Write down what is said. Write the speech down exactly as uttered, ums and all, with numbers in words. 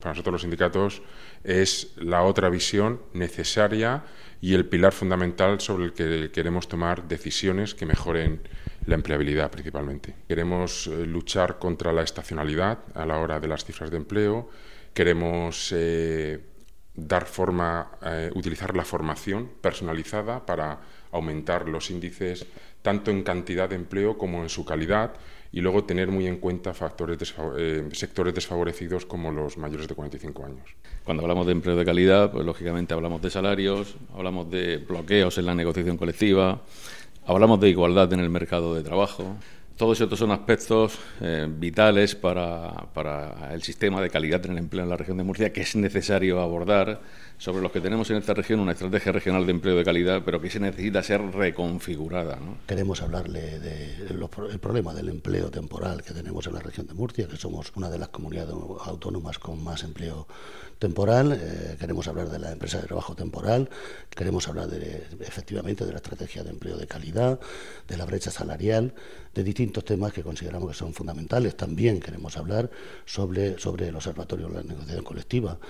Para nosotros los sindicatos es la otra visión necesaria y el pilar fundamental sobre el que queremos tomar decisiones que mejoren la empleabilidad principalmente. Queremos eh, luchar contra la estacionalidad a la hora de las cifras de empleo, queremos eh, dar forma, eh, utilizar la formación personalizada para aumentar los índices tanto en cantidad de empleo como en su calidad y luego tener muy en cuenta factores desfa- eh, sectores desfavorecidos como los mayores de cuarenta y cinco años. Cuando hablamos de empleo de calidad, pues lógicamente hablamos de salarios, hablamos de bloqueos en la negociación colectiva, hablamos de igualdad en el mercado de trabajo. Todos estos son aspectos eh, vitales para, para el sistema de calidad en el empleo en la región de Murcia, que es necesario abordar, sobre los que tenemos en esta región una estrategia regional de empleo de calidad, pero que se necesita ser reconfigurada, ¿no? Queremos hablarle del de el problema del empleo temporal que tenemos en la región de Murcia, que somos una de las comunidades autónomas con más empleo temporal. Eh, queremos hablar de la empresa de trabajo temporal, queremos hablar de, efectivamente de la estrategia de empleo de calidad, de la brecha salarial, de distintos temas que consideramos que son fundamentales. También queremos hablar sobre, sobre el observatorio de la negociación colectiva.